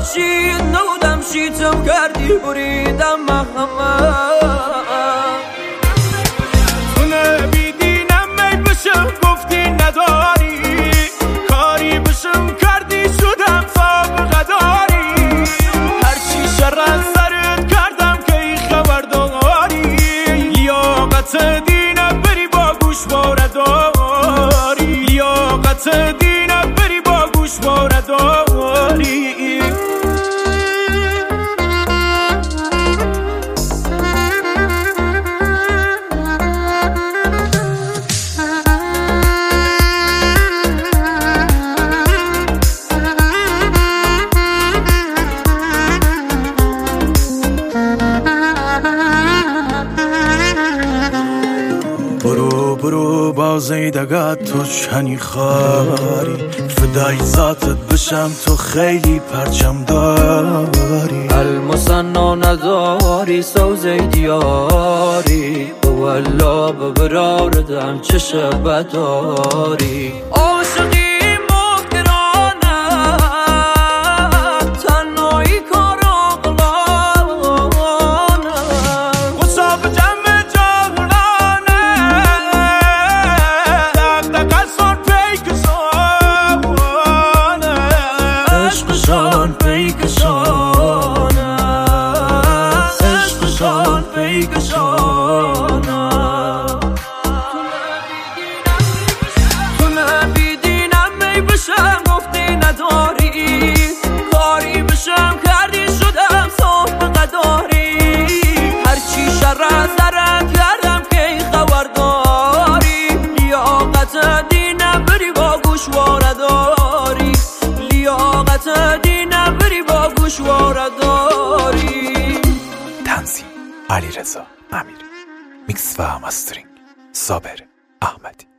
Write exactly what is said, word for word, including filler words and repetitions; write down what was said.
شی نودم شیتم کردی بریدم محمد تو نمیدینم می بشم گفتی نداری کاری بشم کردی شدم سابقه داری هرچی شر از سرت کردم که ای خبر داری لیاقت دینم بری با گوش بارداری لیاقت دینم بری با گوش بارداری برو برو بازی دگت تو چنی خاری فدای ذاتت بشم تو خیلی پرچم داری المصنع نداری سوزه دیاری والله ببراردم چه شبه داری عاشقی عشقشان پیکشانه عشقشان پیکشانه تو نبیدینم می بشم گفتی نداری کاری بشم کردی شدم سابقه داری هرچی شر از سرت کردم که ای خبر داری لیاقت دینم بری با گوشواره داری لیاقت دینم بری با گوشواره داری. تنظیم علیرضا امیری، میکس و مسترینگ صابر احمدی.